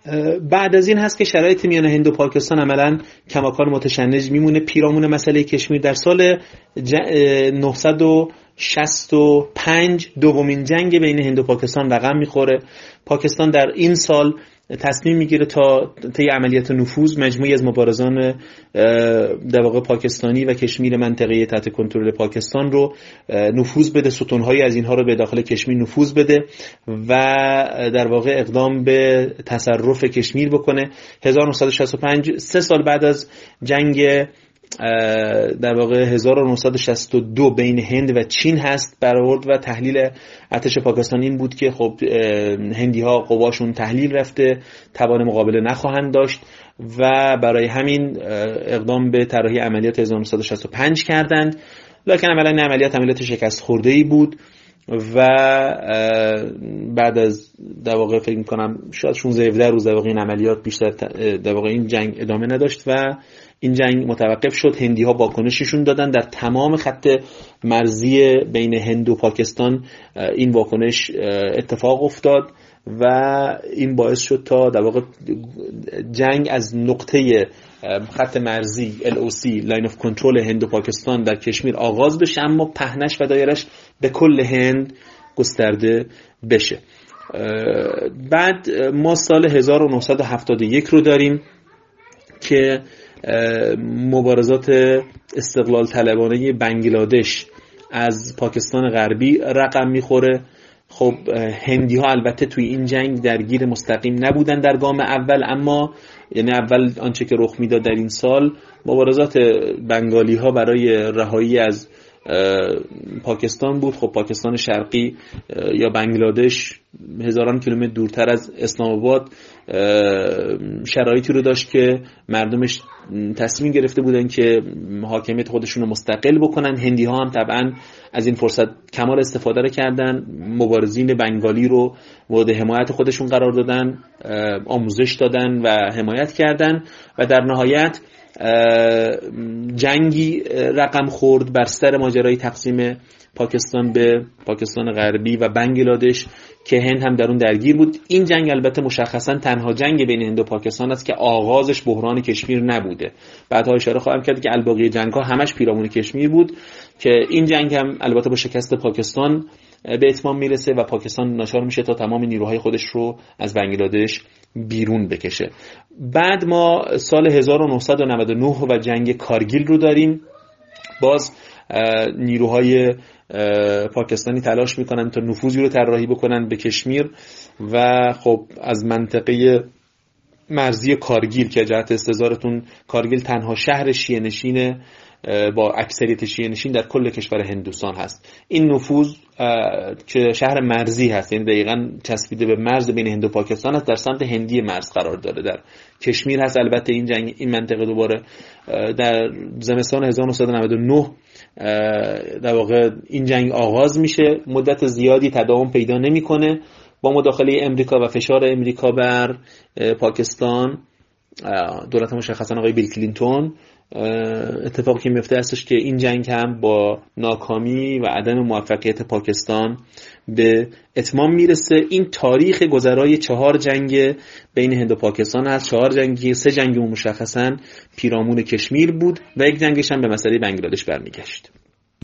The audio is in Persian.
بعد از این هست که شرایط میان هند و پاکستان عملاً کماکان متشنج میمونه. پیرامون مسئله کشمیر در سال 965 دومین جنگ بین هند و پاکستان رقم میخوره. پاکستان در این سال تصمیم میگیره تا طی عملیات نفوذ مجموعی از مبارزان در واقع پاکستانی و کشمیر منطقه تحت کنترل پاکستان رو نفوذ بده، ستون‌هایی از اینها رو به داخل کشمیر نفوذ بده و در واقع اقدام به تصرف کشمیر بکنه. 1965 3 سال بعد از جنگ در واقع 1962 بین هند و چین هست برآورد و تحلیل ارتش پاکستان این بود که خب هندی ها قواشون تحلیل رفته، توان مقابله نخواهند داشت و برای همین اقدام به طراحی عملیات 1965 کردند. لکن عملا این عملیات شکست خورده‌ای بود و بعد از در واقع فکر می‌کنم شاید 16 روز در واقع این عملیات بیشتر در واقع این جنگ ادامه نداشت و این جنگ متوقف شد. هندی ها واکنششون دادن در تمام خط مرزی بین هند و پاکستان. این واکنش اتفاق افتاد و این باعث شد تا در واقع جنگ از نقطه خط مرزی LOC لاین اف کنترل هند و پاکستان در کشمیر آغاز بشه، اما پهنش و دایرش به کل هند گسترده بشه. بعد ما سال 1971 رو داریم که مبارزات استقلال طلبانه بنگلادش از پاکستان غربی رقم میخوره. خب هندی ها البته توی این جنگ درگیر مستقیم نبودن در گام اول، اما یعنی اول آنچه که رخ میداد در این سال مبارزات بنگالی ها برای رهایی از پاکستان بود. خب پاکستان شرقی یا بنگلادش هزاران کیلومتر دورتر از اسلام آباد شرایطی رو داشت که مردمش تصمیم گرفته بودن که حاکمیت خودشون رو مستقل بکنن. هندی ها هم طبعا از این فرصت کمال استفاده رو کردن، مبارزین بنگالی رو مورد حمایت خودشون قرار دادن، آموزش دادن و حمایت کردن و در نهایت جنگی رقم خورد بر سر ماجرای تقسیم پاکستان به پاکستان غربی و بنگلادش که هند هم در اون درگیر بود. این جنگ البته مشخصا تنها جنگ بین هند و پاکستان است که آغازش بحران کشمیر نبوده. بعدها اشاره خواهم کرد که الباقی جنگ‌ها همش پیرامون کشمیر بود که این جنگ هم البته با شکست پاکستان به اتمام میرسه و پاکستان ناچار میشه تا تمام نیروهای خودش رو از بنگلادش بیرون بکشه. بعد ما سال 1999 و جنگ کارگیل رو داریم. باز نیروهای پاکستانی تلاش میکنن تا نفوذی رو طراحی بکنن به کشمیر و خب از منطقه مرزی کارگیل که جهت استظهارتون کارگیل تنها شهر شیعه نشین با اکثریت شیعه نشین در کل کشور هندوستان هست. این نفوذ که شهر مرزی هست، یعنی دقیقاً چسبیده به مرز بین هند و پاکستان هست، در سمت هندی مرز قرار داره، در کشمیر هست. البته این جنگ این منطقه دوباره در زمستان 1999 در واقع این جنگ آغاز میشه، مدت زیادی تداوم پیدا نمیکنه. با مداخله امریکا و فشار امریکا بر پاکستان، دولت مشخصا آقای بیل کلینتون، اتفاقی که میفته هستش که این جنگ هم با ناکامی و عدم موفقیت پاکستان به اتمام میرسه. این تاریخ گذرای 4 جنگ بین هند و پاکستان هست. 4 جنگی، 3 جنگ مشخصا پیرامون کشمیر بود و 1 جنگش هم به مسئله بنگلادش برمیگشت.